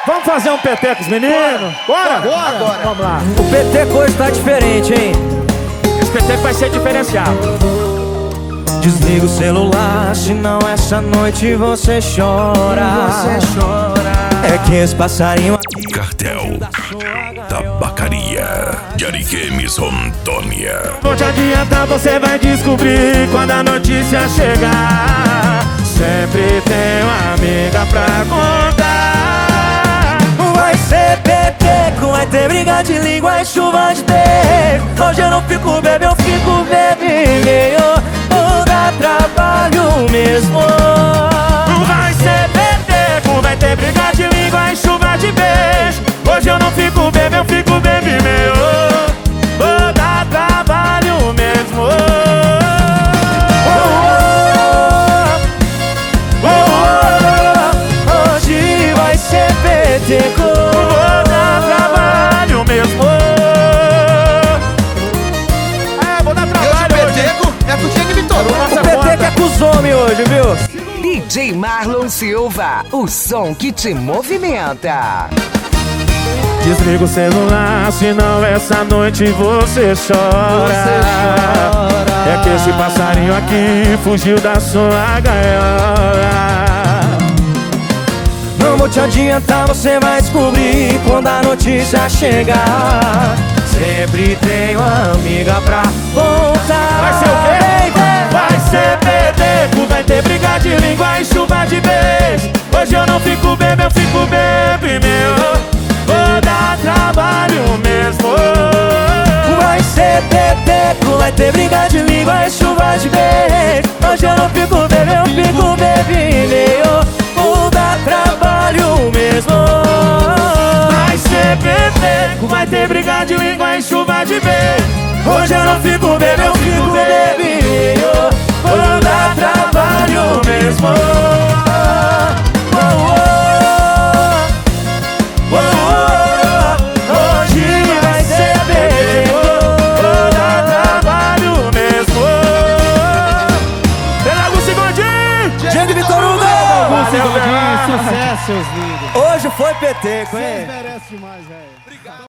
Vamos fazer um PT com os meninos? Bora! Agora! Vamos lá. O PT hoje tá diferente, hein? Esse PT vai ser diferenciado. Desliga o celular, senão essa noite você chora. É que esse passarinho aqui Cartel Tabacaria de Ariquemes, Rondônia. Não te adianta, você vai descobrir quando a notícia chegar. Sempre tem uma amiga pra contar. vai ser peteco, vai ter briga de língua e chuva de beijo. Hoje eu não fico bebê, eu fico bebê. Vou dar trabalho mesmo. Vai ser peteco, vai ter briga de língua e chuva de beijo. Hoje eu não fico bebê, eu fico bebê meu. Vou dar trabalho mesmo. Hoje vai ser peteco. Vou dar trabalho mesmo. Vou dar trabalho hoje. Peteco é com o Diego Vitor. O peteco é com os homens hoje, viu? DJ Marlon Silva, o som que te movimenta. Desliga o celular, senão essa noite você chora. É que esse passarinho aqui fugiu da sua gaiola. Não vou te adiantar, você vai descobrir quando a notícia chegar. Sempre tem uma amiga pra contar. Vai ser o quê? Vai ser peteco, vai ter briga de língua e chuva de beijo. Hoje eu não fico bebê, eu fico bebê meu. Vou dar trabalho mesmo. Vai ser peteco, vai ter briga de língua e chuva de beijo. Hoje eu não fico bebê, eu fico bebê. Vou dar trabalho mesmo. Vai ser peteco, vai ter briga de língua e chuva de beijo. Hoje eu não fico bebê, eu fico bebê. Vou dar trabalho mesmo. Hoje vai ser bebê. Vou dar trabalho mesmo. Pela segundinho. Diego Vitor Hugo! Valeu, Sucesso, seus lindos. Hoje foi peteco, hein? Merece demais, velho.